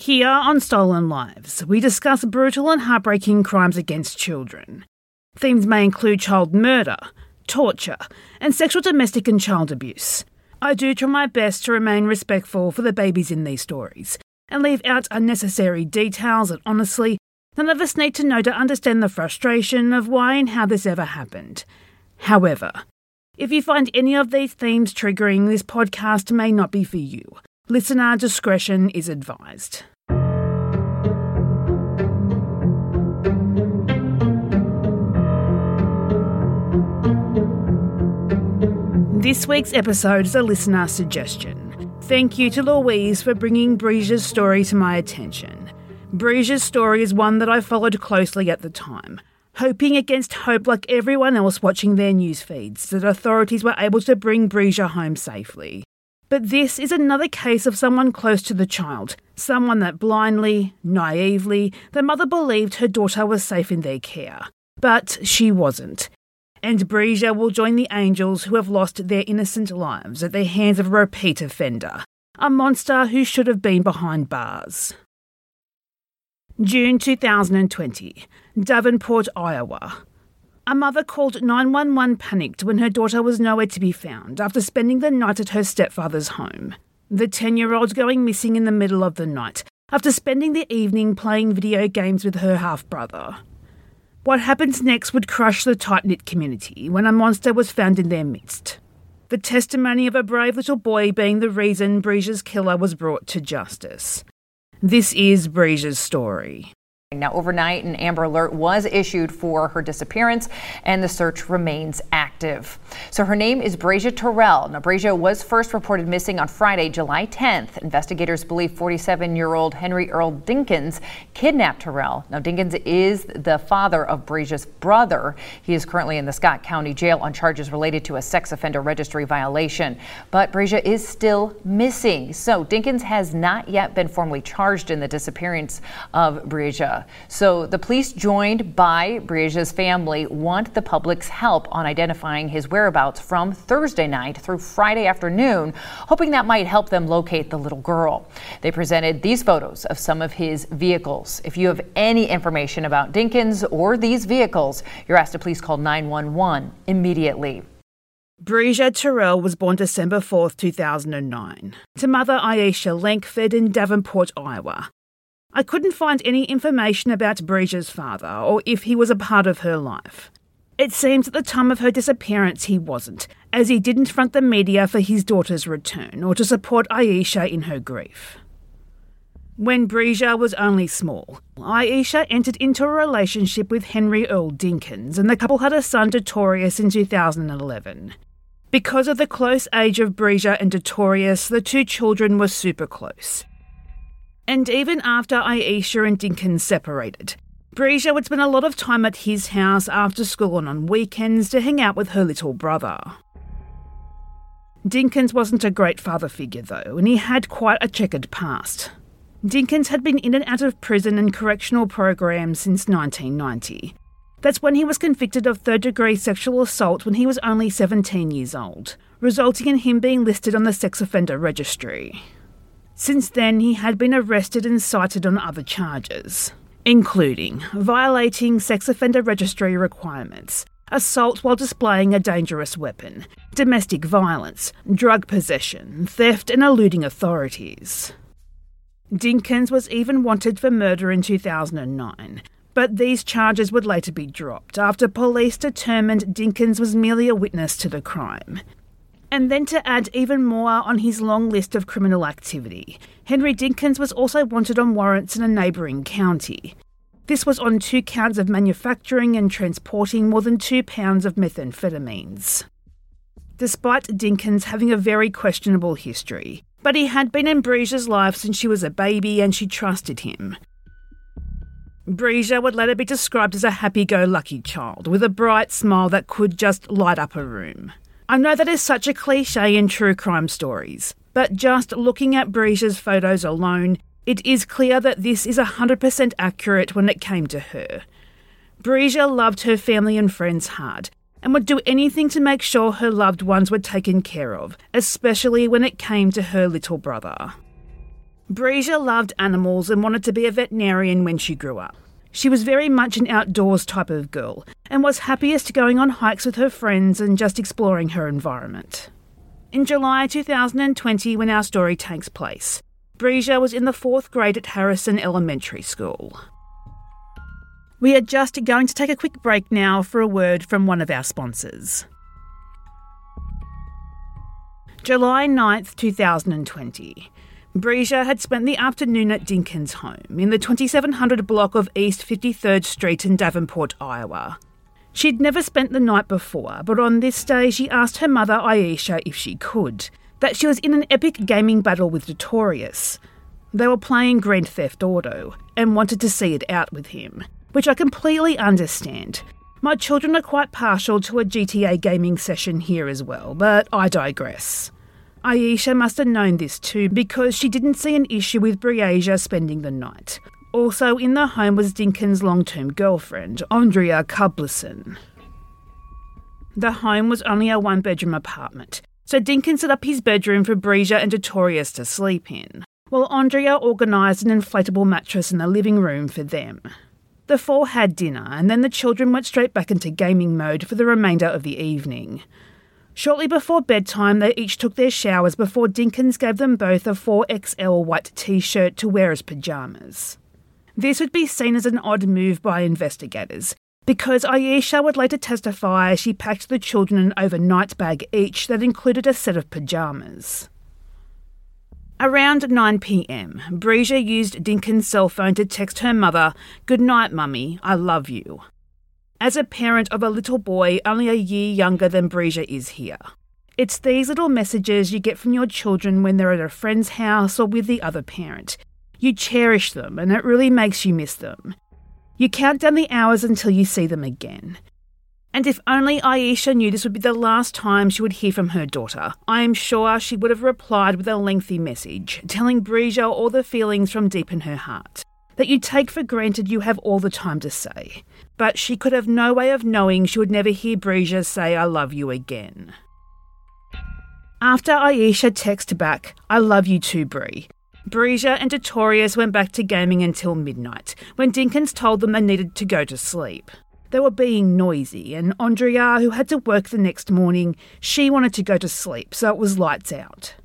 Here on Stolen Lives, we discuss brutal and heartbreaking crimes against children. Themes may include child murder, torture, and sexual, domestic and child abuse. I do try my best to remain respectful for the babies in these stories and leave out unnecessary details that honestly, none of us need to know to understand the frustration of why and how this ever happened. However, if you find any of these themes triggering, this podcast may not be for you. Listener discretion is advised. This week's episode is a listener suggestion. Thank you to Louise for bringing Breja's story to my attention. Breja's story is one that I followed closely at the time, hoping against hope like everyone else watching their news feeds that authorities were able to bring Breja home safely. But this is another case of someone close to the child, someone that blindly, naively, the mother believed her daughter was safe in their care. But she wasn't. And Breja will join the angels who have lost their innocent lives at the hands of a repeat offender, a monster who should have been behind bars. June 2020, Davenport, Iowa. A mother called 911 panicked when her daughter was nowhere to be found after spending the night at her stepfather's home. The 10-year-old going missing in the middle of the night after spending the evening playing video games with her half-brother. What happens next would crush the tight-knit community when a monster was found in their midst. The testimony of a brave little boy being the reason Breja's killer was brought to justice. This is Breja's story. Now, overnight, an Amber Alert was issued for her disappearance, and the search remains active. So her name is Breja Terrell. Now, Breja was first reported missing on Friday, July 10th. Investigators believe 47-year-old Henry Earl Dinkins kidnapped Terrell. Now, Dinkins is the father of Breja's brother. He is currently in the Scott County Jail on charges related to a sex offender registry violation. But Breja is still missing. So Dinkins has not yet been formally charged in the disappearance of Breja. So the police, joined by Breja's family, want the public's help on identifying his whereabouts from Thursday night through Friday afternoon, hoping that might help them locate the little girl. They presented these photos of some of his vehicles. If you have any information about Dinkins or these vehicles, you're asked to please call 911 immediately. Breja Terrell was born December 4th, 2009, to mother Aisha Lankford in Davenport, Iowa. I couldn't find any information about Breja's father or if he was a part of her life. It seems at the time of her disappearance he wasn't, as he didn't front the media for his daughter's return or to support Aisha in her grief. When Breja was only small, Aisha entered into a relationship with Henry Earl Dinkins, and the couple had a son, Detorius, in 2011. Because of the close age of Breja and Detorius, the two children were super close. And even after Aisha and Dinkins separated, Breja would spend a lot of time at his house after school and on weekends to hang out with her little brother. Dinkins wasn't a great father figure though, and he had quite a checkered past. Dinkins had been in and out of prison and correctional programs since 1990. That's when he was convicted of third-degree sexual assault when he was only 17 years old, resulting in him being listed on the sex offender registry. Since then, he had been arrested and cited on other charges, including violating sex offender registry requirements, assault while displaying a dangerous weapon, domestic violence, drug possession, theft and eluding authorities. Dinkins was even wanted for murder in 2009, but these charges would later be dropped after police determined Dinkins was merely a witness to the crime. And then to add even more on his long list of criminal activity, Henry Dinkins was also wanted on warrants in a neighbouring county. This was on 2 counts of manufacturing and transporting more than 2 pounds of methamphetamines. Despite Dinkins having a very questionable history, but he had been in Breja's life since she was a baby and she trusted him. Breja would later be described as a happy-go-lucky child with a bright smile that could just light up a room. I know that is such a cliche in true crime stories, but just looking at Breja's photos alone, it is clear that this is 100% accurate when it came to her. Breja loved her family and friends hard, and would do anything to make sure her loved ones were taken care of, especially when it came to her little brother. Breja loved animals and wanted to be a veterinarian when she grew up. She was very much an outdoors type of girl and was happiest going on hikes with her friends and just exploring her environment. In July 2020, when our story takes place, Breja was in the 4th grade at Harrison Elementary School. We are just going to take a quick break now for a word from one of our sponsors. July 9th, 2020. Breja had spent the afternoon at Dinkins' home in the 2700 block of East 53rd Street in Davenport, Iowa. She'd never spent the night before, but on this day she asked her mother Aisha if she could, that she was in an epic gaming battle with Notorious. They were playing Grand Theft Auto and wanted to see it out with him, which I completely understand. My children are quite partial to a GTA gaming session here as well, but I digress. Aisha must have known this too because she didn't see an issue with Breja spending the night. Also in the home was Dinkins' long-term girlfriend, Andrea Kublerson. The home was only a 1-bedroom apartment, so Dinkins set up his bedroom for Breja and Notorious to sleep in, while Andrea organised an inflatable mattress in the living room for them. The 4 had dinner and then the children went straight back into gaming mode for the remainder of the evening. Shortly before bedtime, they each took their showers before Dinkins gave them both a 4XL white t-shirt to wear as pyjamas. This would be seen as an odd move by investigators, because Aisha would later testify she packed the children an overnight bag each that included a set of pyjamas. Around 9 p.m, Breja used Dinkins' cell phone to text her mother, "Good night, Mummy, I love you." As a parent of a little boy only a year younger than Breja is here, it's these little messages you get from your children when they're at a friend's house or with the other parent. You cherish them and it really makes you miss them. You count down the hours until you see them again. And if only Aisha knew this would be the last time she would hear from her daughter, I am sure she would have replied with a lengthy message, telling Breja all the feelings from deep in her heart, that you take for granted you have all the time to say. But she could have no way of knowing she would never hear Breja say, "I love you" again. After Aisha texted back, "I love you too, Bree," Breja and Notorious went back to gaming until midnight, when Dinkins told them they needed to go to sleep. They were being noisy, and Andrea, who had to work the next morning, she wanted to go to sleep, so it was lights out.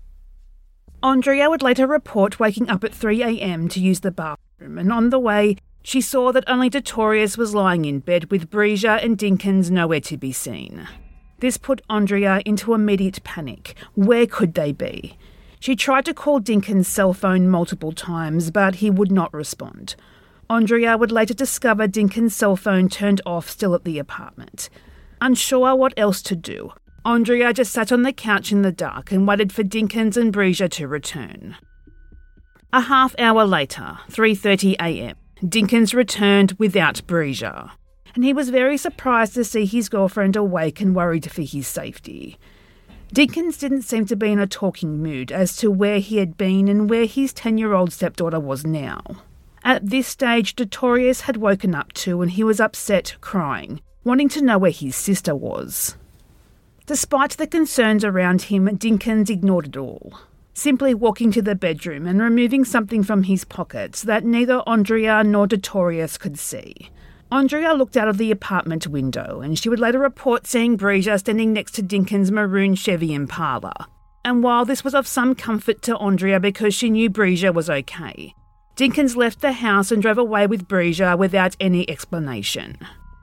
Andrea would later report waking up at 3 a.m. to use the bathroom, and on the way, she saw that only Notorious was lying in bed with Breja and Dinkins nowhere to be seen. This put Andrea into immediate panic. Where could they be? She tried to call Dinkins' cell phone multiple times, but he would not respond. Andrea would later discover Dinkins' cell phone turned off still at the apartment. Unsure what else to do, Andrea just sat on the couch in the dark and waited for Dinkins and Breja to return. A half hour later, 3:30 a.m, Dinkins returned without Breja, and he was very surprised to see his girlfriend awake and worried for his safety. Dinkins didn't seem to be in a talking mood as to where he had been and where his 10-year-old stepdaughter was now. At this stage, Notorious had woken up too and he was upset, crying, wanting to know where his sister was. Despite the concerns around him, Dinkins ignored it all, simply walking to the bedroom and removing something from his pockets that neither Andrea nor Notorious could see. Andrea looked out of the apartment window and she would later report seeing Breja standing next to Dinkins' maroon Chevy Impala. And while this was of some comfort to Andrea because she knew Breja was okay, Dinkins left the house and drove away with Breja without any explanation.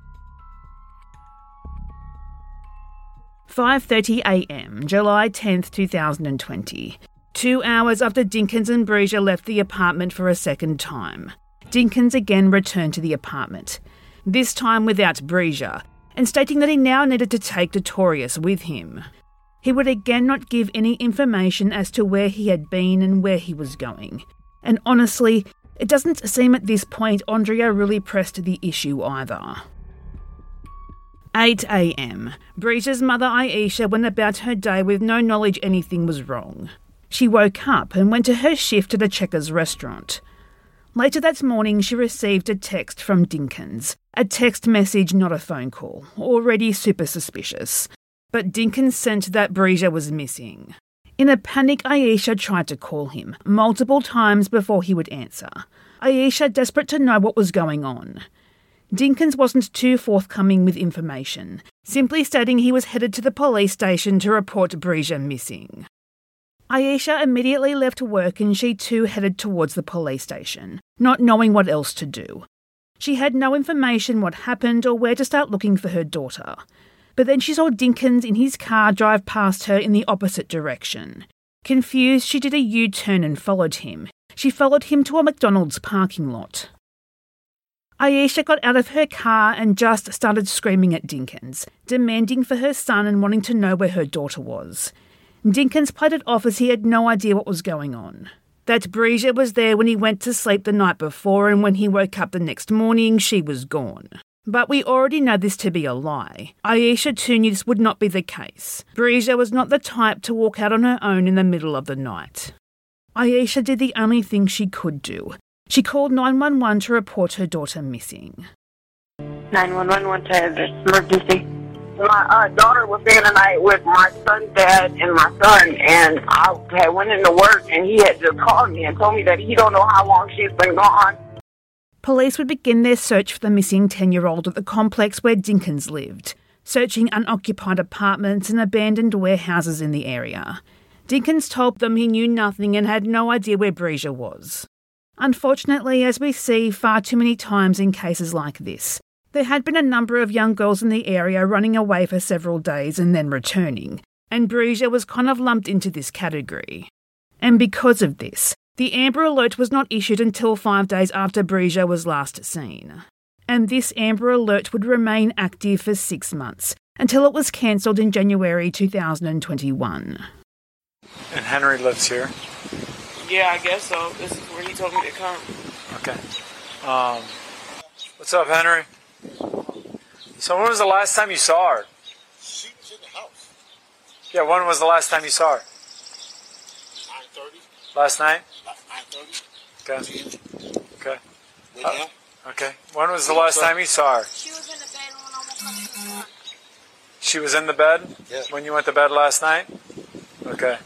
5:30 a.m, July 10th, 2020. 2 hours after Dinkins and Breja left the apartment for a second time, Dinkins again returned to the apartment, this time without Breja, and stating that he now needed to take Notorious with him. He would again not give any information as to where he had been and where he was going. And honestly, it doesn't seem at this point Andrea really pressed the issue either. 8 a.m. Breja's mother Aisha went about her day with no knowledge anything was wrong. She woke up and went to her shift at a Checkers restaurant. Later that morning, she received a text from Dinkins. A text message, not a phone call. Already super suspicious. But Dinkins sent that Breja was missing. In a panic, Aisha tried to call him multiple times before he would answer. Aisha desperate to know what was going on. Dinkins wasn't too forthcoming with information, simply stating he was headed to the police station to report Breja missing. Aisha immediately left work and she too headed towards the police station, not knowing what else to do. She had no information what happened or where to start looking for her daughter. But then she saw Dinkins in his car drive past her in the opposite direction. Confused, she did a U-turn and followed him. She followed him to a McDonald's parking lot. Aisha got out of her car and just started screaming at Dinkins, demanding for her son and wanting to know where her daughter was. Dinkins played it off as he had no idea what was going on. That Breja was there when he went to sleep the night before, and when he woke up the next morning, she was gone. But we already know this to be a lie. Aisha too knew this would not be the case. Breja was not the type to walk out on her own in the middle of the night. Aisha did the only thing she could do. She called 911 to report her daughter missing. 911, what's the emergency? My daughter was staying the night with my son's dad and my son, and I had went into work, and he had just called me and told me that he don't know how long she's been gone. Police would begin their search for the missing 10-year-old at the complex where Dinkins lived, searching unoccupied apartments and abandoned warehouses in the area. Dinkins told them he knew nothing and had no idea where Breja was. Unfortunately, as we see far too many times in cases like this, there had been a number of young girls in the area running away for several days and then returning, and Breja was kind of lumped into this category. And because of this, the Amber Alert was not issued until 5 days after Breja was last seen. And this Amber Alert would remain active for 6 months, until it was cancelled in January 2021. And Henry lives here? Yeah, I guess so. This is where he told me to come. Okay. What's up, Henry? So when was the last time you saw her? She was in the house. Yeah, when was the last time you saw her? 9:30. Last night? 9:30. Okay. Okay. With him. Okay. When was the last time you saw her? She was in the bed when I woke up this morning. She was in the bed? Yeah. When you went to bed last night? Okay.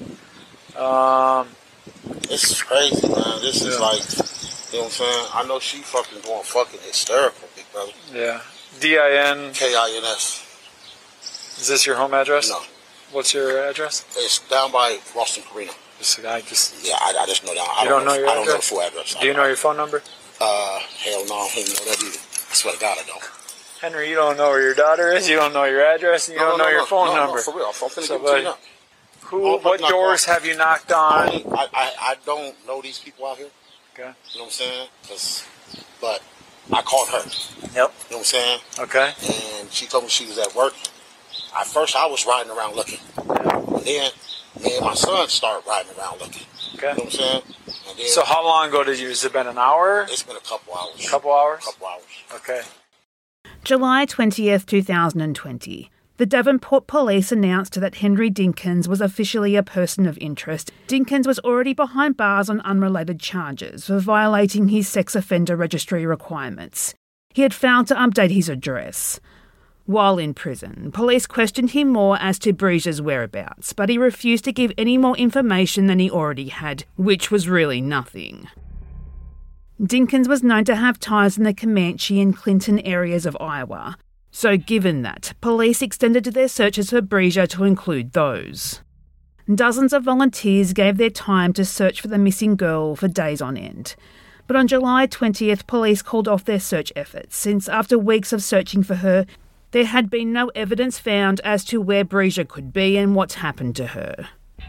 This is crazy, man. This is like, you know what I'm saying? I know she fucking going fucking hysterical, big brother. Yeah. DIN. KINS. Is this your home address? No. What's your address? It's down by Ralston Carino. I just Yeah, I just know that. I don't know your I don't know the address? full address. Do you know your phone number? Hell no, I don't even know that either. I swear to God, I don't. Henry, you don't know where your daughter is, you don't know your address, and you don't know your phone number. No, for real. I'm finna So, give it to you now. What doors have you knocked on? I don't know these people out here. Okay. You know what I'm saying? But I called her. Yep. You know what I'm saying? Okay. And she told me she was at work. At first, I was riding around looking. And then me and my son started riding around looking. Okay. You know what I'm saying? And then So how long ago has it been, an hour? it's been a couple hours. Couple hours? Couple hours. Okay. July 20th, 2020. The Devonport Police announced that Henry Dinkins was officially a person of interest. Dinkins was already behind bars on unrelated charges for violating his sex offender registry requirements. He had failed to update his address. While in prison, police questioned him more as to Breja's whereabouts, but he refused to give any more information than he already had, which was really nothing. Dinkins was known to have ties in the Comanche and Clinton areas of Iowa. So given that, police extended their searches for Breja to include those. Dozens of volunteers gave their time to search for the missing girl for days on end. But on July 20th, police called off their search efforts, since after weeks of searching for her, there had been no evidence found as to where Breja could be and what's happened to her.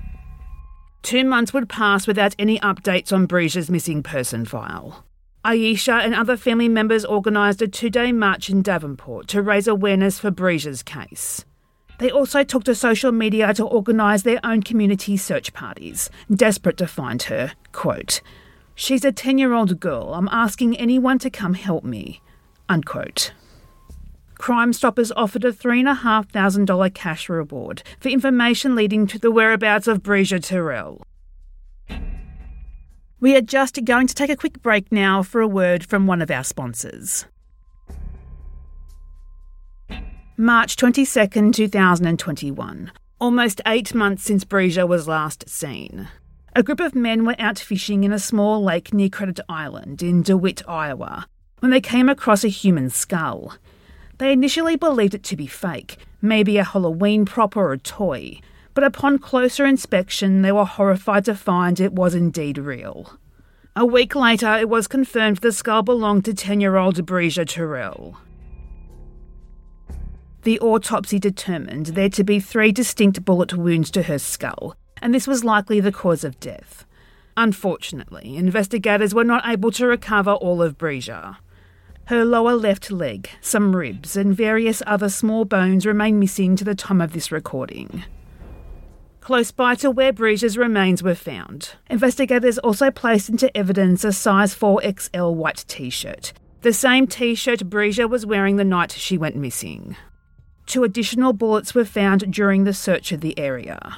2 months would pass without any updates on Breja's missing person file. Aisha and other family members organised a 2-day march in Devonport to raise awareness for Breja's case. They also took to social media to organise their own community search parties, desperate to find her. Quote, "She's a 10-year-old girl. I'm asking anyone to come help me." Unquote. Crime Stoppers offered a $3,500 cash reward for information leading to the whereabouts of Breja Terrell. We are just going to take a quick break now for a word from one of our sponsors. March 22nd, 2021. Almost 8 months since Breja was last seen. A group of men were out fishing in a small lake near Credit Island in DeWitt, Iowa, when they came across a human skull. They initially believed it to be fake, maybe a Halloween prop or a toy, but upon closer inspection they were horrified to find it was indeed real. A week later, it was confirmed the skull belonged to 10-year-old Breja Terrell. The autopsy determined there to be 3 distinct bullet wounds to her skull, and this was likely the cause of death. Unfortunately, investigators were not able to recover all of Breja. Her lower left leg, some ribs, and various other small bones remain missing to the time of this recording. Close by to where Breja's remains were found, investigators also placed into evidence a size 4XL white t-shirt, the same t-shirt Breja was wearing the night she went missing. 2 additional bullets were found during the search of the area.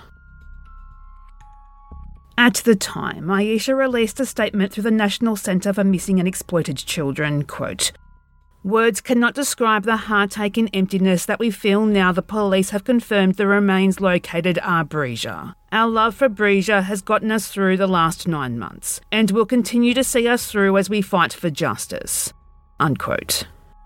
At the time, Aisha released a statement through the National Centre for Missing and Exploited Children, quote, "Words cannot describe the heartache and emptiness that we feel now the police have confirmed the remains located are Breja. Our love for Breja has gotten us through the last 9 months and will continue to see us through as we fight for justice." Unquote.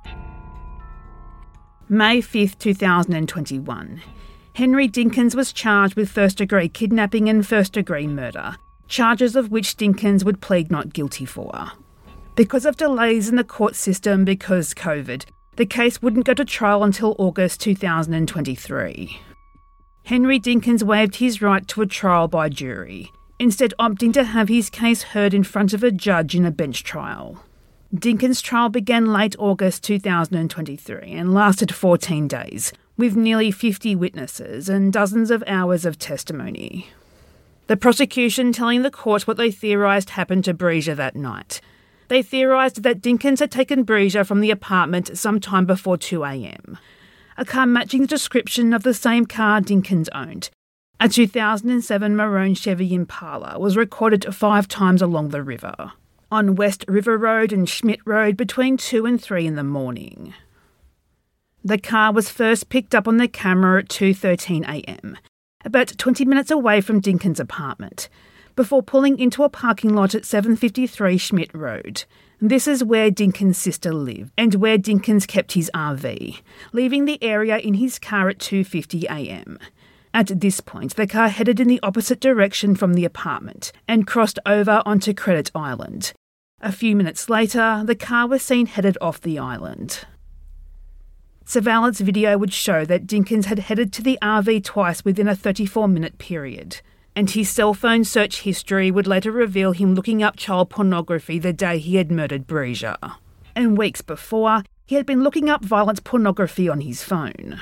May 5th, 2021. Henry Dinkins was charged with first-degree kidnapping and first-degree murder, charges of which Dinkins would plead not guilty for. Because of delays in the court system because COVID, the case wouldn't go to trial until August 2023. Henry Dinkins waived his right to a trial by jury, instead opting to have his case heard in front of a judge in a bench trial. Dinkins' trial began late August 2023 and lasted 14 days, with nearly 50 witnesses and dozens of hours of testimony. The prosecution telling the court what they theorised happened to Breja that night. They theorised that Dinkins had taken Breja from the apartment sometime before 2 a.m. A car matching the description of the same car Dinkins owned. A 2007 maroon Chevy Impala was recorded 5 times along the river, on West River Road and Schmidt Road between 2 and 3 in the morning. The car was first picked up on the camera at 2:13 a.m, about 20 minutes away from Dinkins' apartment, before pulling into a parking lot at 753 Schmidt Road. This is where Dinkins' sister lived and where Dinkins kept his RV, leaving the area in his car at 2:50 a.m. At this point, the car headed in the opposite direction from the apartment and crossed over onto Credit Island. A few minutes later, the car was seen headed off the island. Surveillance video would show that Dinkins had headed to the RV twice within a 34-minute period, and his cell phone search history would later reveal him looking up child pornography the day he had murdered Breja. And weeks before, he had been looking up violent pornography on his phone.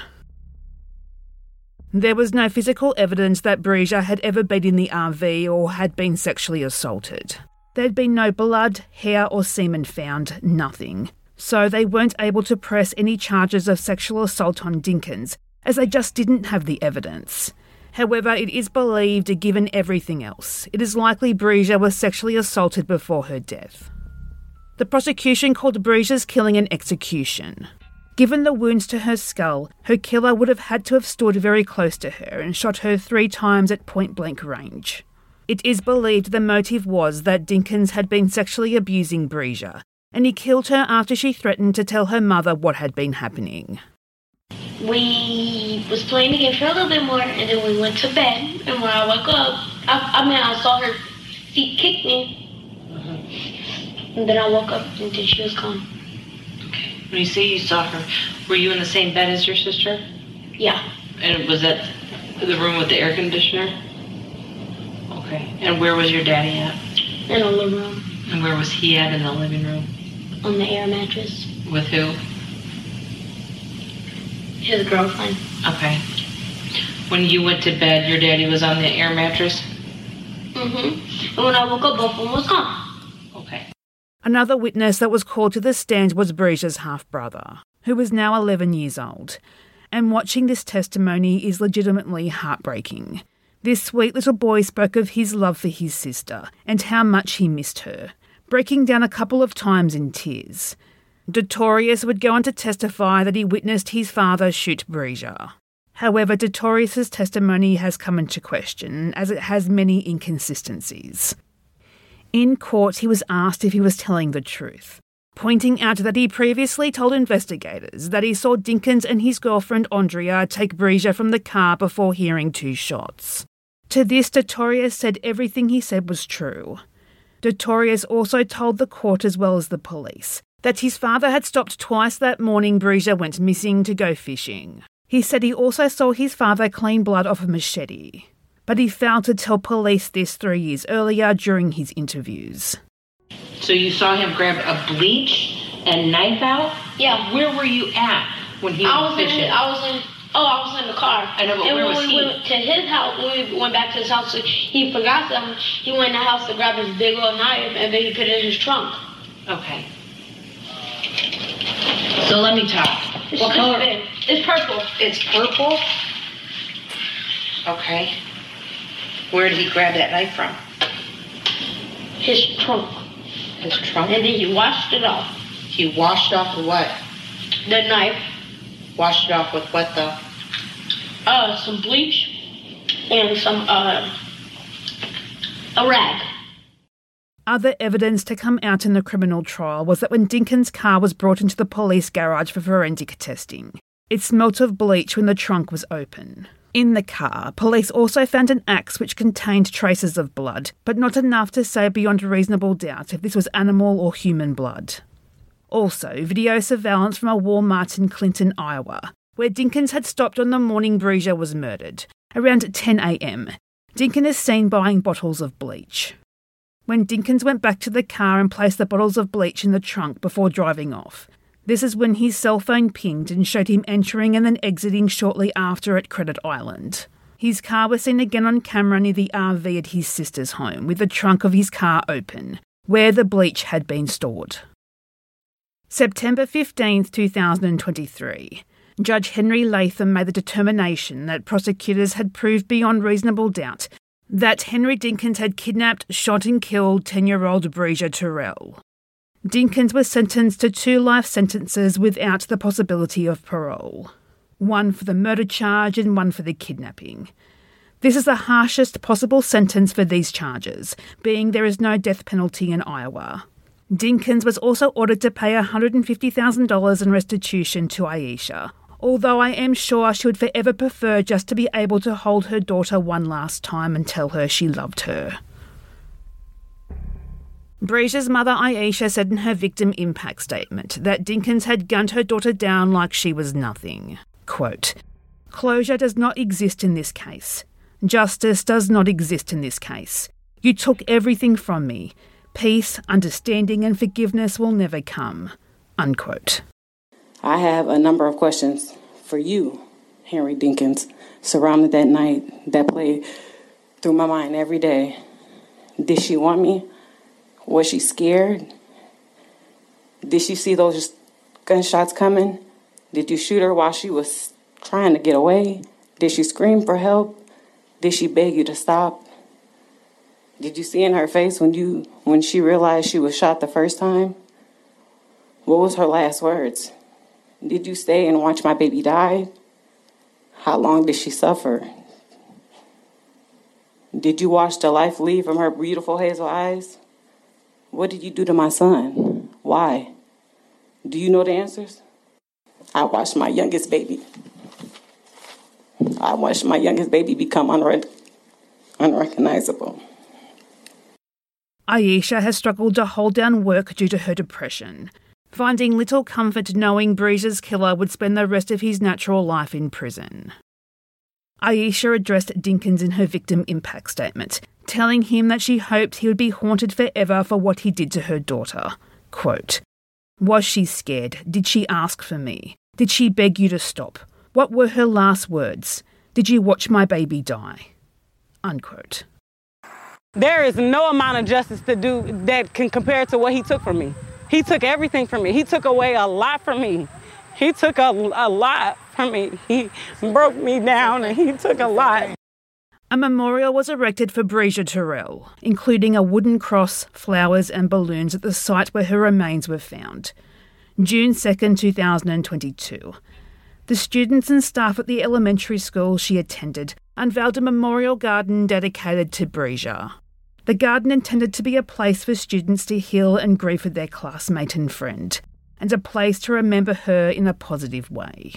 There was no physical evidence that Breja had ever been in the RV or had been sexually assaulted. There'd been no blood, hair or semen found, nothing. So they weren't able to press any charges of sexual assault on Dinkins, as they just didn't have the evidence. However, it is believed, given everything else, it is likely Breja was sexually assaulted before her death. The prosecution called Breja's killing an execution. Given the wounds to her skull, her killer would have had to have stood very close to her and shot her 3 times at point-blank range. It is believed the motive was that Dinkins had been sexually abusing Breja, and he killed her after she threatened to tell her mother what had been happening. We was playing again for a little bit more, and then we went to bed. And when I woke up, I saw her feet kick me. And then I woke up, and then she was gone. Okay. When you say you saw her, were you in the same bed as your sister? Yeah. And was that the room with the air conditioner? Okay. And where was your daddy at? In the living room. And where was he at in the living room? On the air mattress. With who? His girlfriend. Okay. When you went to bed, your daddy was on the air mattress? Mm-hmm. And when I woke up, both of them was gone. Okay. Another witness that was called to the stand was Breja's half-brother, who was now 11 years old. And watching this testimony is legitimately heartbreaking. This sweet little boy spoke of his love for his sister and how much he missed her, breaking down a couple of times in tears. Detorius would go on to testify that he witnessed his father shoot Breja. However, Detorius' testimony has come into question, as it has many inconsistencies. In court, he was asked if he was telling the truth, pointing out that he previously told investigators that he saw Dinkins and his girlfriend Andrea take Breja from the car before hearing 2 shots. To this, Detorius said everything he said was true. Detorius also told the court, as well as the police, that his father had stopped twice that morning Breja went missing to go fishing. He said he also saw his father clean blood off a machete, but he failed to tell police this 3 years earlier during his interviews. So you saw him grab a bleach and knife out? Yeah. Where were you at when he was fishing? I was in the car. I know, but and where was when he? we went to his house, when we went back to his house, he forgot something. He went in the house to grab his big old knife, and then he put it in his trunk. Okay. So let me talk. What color? It's purple. It's purple? Okay. Where did he grab that knife from? His trunk. His trunk? And then he washed it off. He washed off with what? The knife. Washed it off with what, though? Some bleach and some, a rag. Other evidence to come out in the criminal trial was that when Dinkins' car was brought into the police garage for forensic testing, it smelt of bleach when the trunk was open. In the car, police also found an axe which contained traces of blood, but not enough to say beyond reasonable doubt if this was animal or human blood. Also, video surveillance from a Walmart in Clinton, Iowa, where Dinkins had stopped on the morning Breja was murdered. Around 10 a.m, Dinkins is seen buying bottles of bleach. When Dinkins went back to the car and placed the bottles of bleach in the trunk before driving off, this is when his cell phone pinged and showed him entering and then exiting shortly after at Credit Island. His car was seen again on camera near the RV at his sister's home, with the trunk of his car open, where the bleach had been stored. September 15, 2023. Judge Henry Latham made the determination that prosecutors had proved beyond reasonable doubt that Henry Dinkins had kidnapped, shot and killed 10-year-old Breja Terrell. Dinkins was sentenced to 2 life sentences without the possibility of parole. 1 for the murder charge and 1 for the kidnapping. This is the harshest possible sentence for these charges, being there is no death penalty in Iowa. Dinkins was also ordered to pay $150,000 in restitution to Aisha, although I am sure she would forever prefer just to be able to hold her daughter one last time and tell her she loved her. Breja's mother Aisha said in her victim impact statement that Dinkins had gunned her daughter down like she was nothing. Quote, "Closure does not exist in this case. Justice does not exist in this case. You took everything from me. Peace, understanding and forgiveness will never come." Unquote. I have a number of questions for you, Henry Dinkins, surrounding that night that played through my mind every day. Did she want me? Was she scared? Did she see those gunshots coming? Did you shoot her while she was trying to get away? Did she scream for help? Did she beg you to stop? Did you see in her face when she realized she was shot the first time? What was her last words? Did you stay and watch my baby die? How long did she suffer? Did you watch the life leave from her beautiful hazel eyes? What did you do to my son? Why? Do you know the answers? I watched my youngest baby. I watched my youngest baby become unrecognizable. Aisha has struggled to hold down work due to her depression, finding little comfort knowing Breja's killer would spend the rest of his natural life in prison. Aisha addressed Dinkins in her victim impact statement, telling him that she hoped he would be haunted forever for what he did to her daughter. Quote, "Was she scared? Did she ask for me? Did she beg you to stop? What were her last words? Did you watch my baby die?" Unquote. There is no amount of justice to do that can compare to what he took from me. He took everything from me. He took away a lot from me. He took a lot from me. He broke me down and he took a lot. A memorial was erected for Breja Terrell, including a wooden cross, flowers and balloons at the site where her remains were found. June 2nd, 2022. The students and staff at the elementary school she attended unveiled a memorial garden dedicated to Breja. The garden intended to be a place for students to heal and grieve for their classmate and friend, and a place to remember her in a positive way.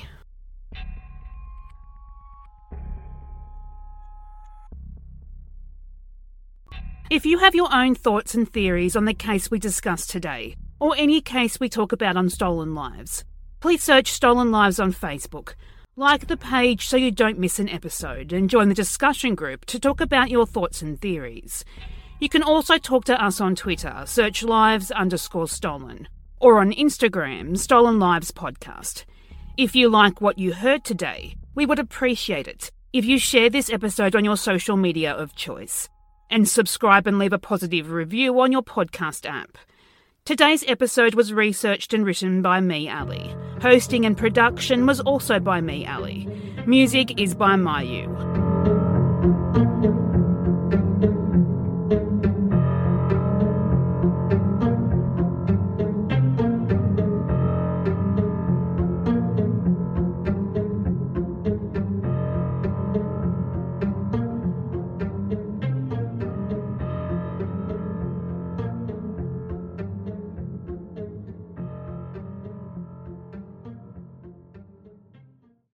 If you have your own thoughts and theories on the case we discussed today, or any case we talk about on Stolen Lives, please search Stolen Lives on Facebook, like the page so you don't miss an episode, and join the discussion group to talk about your thoughts and theories. You can also talk to us on Twitter, search lives_stolen, or on Instagram, Stolen Lives Podcast. If you like what you heard today, we would appreciate it if you share this episode on your social media of choice, and subscribe and leave a positive review on your podcast app. Today's episode was researched and written by me, Ali. Hosting and production was also by me, Ali. Music is by Mayu.